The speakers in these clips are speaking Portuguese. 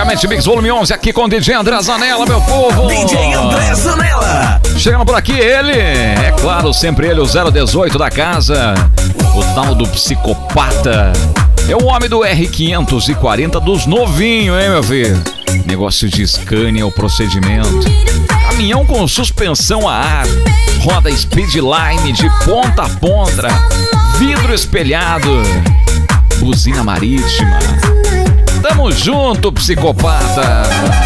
Megamente Mix Volume 11 aqui com o DJ André Zanella, meu povo. DJ André Zanella. Chegando por aqui ele, é claro, sempre ele, o 018 da casa, o tal do psicopata. É o homem do R540 dos novinhos, hein, meu filho? Negócio de Scania, o procedimento. Caminhão com suspensão a ar, roda speedline de ponta a ponta, vidro espelhado, buzina marítima. Tamo junto, psicopata.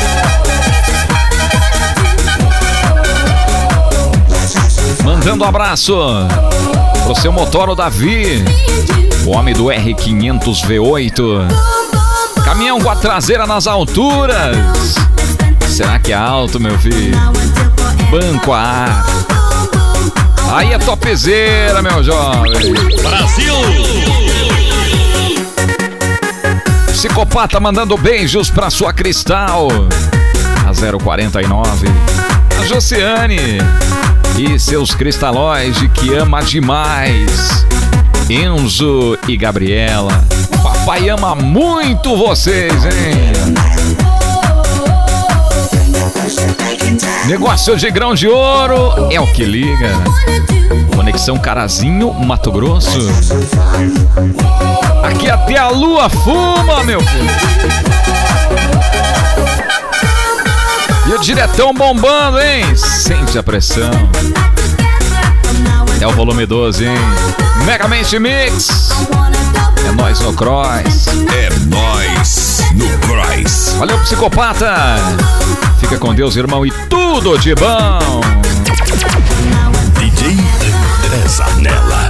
Mandando um abraço pro seu motor, o Davi, o homem do R500 V8. Caminhão com a traseira nas alturas. Será que é alto, meu filho? Banco a ar. Aí é topzera, meu jovem. Brasil! Psicopata mandando beijos pra sua Cristal, a 049. A Josiane e seus cristalóis de que ama demais. Enzo e Gabriela. Papai ama muito vocês, hein? Negócio de grão de ouro é o que liga. Conexão Carazinho, Mato Grosso. Aqui até a lua fuma, meu filho. E o diretão bombando, hein? Sente a pressão. É o volume 12, hein? Megamente Mix. É nóis no Cross. É nóis no Cross. Valeu, psicopata. Fica com Deus, irmão, e tudo de bom. DJ André Zanella.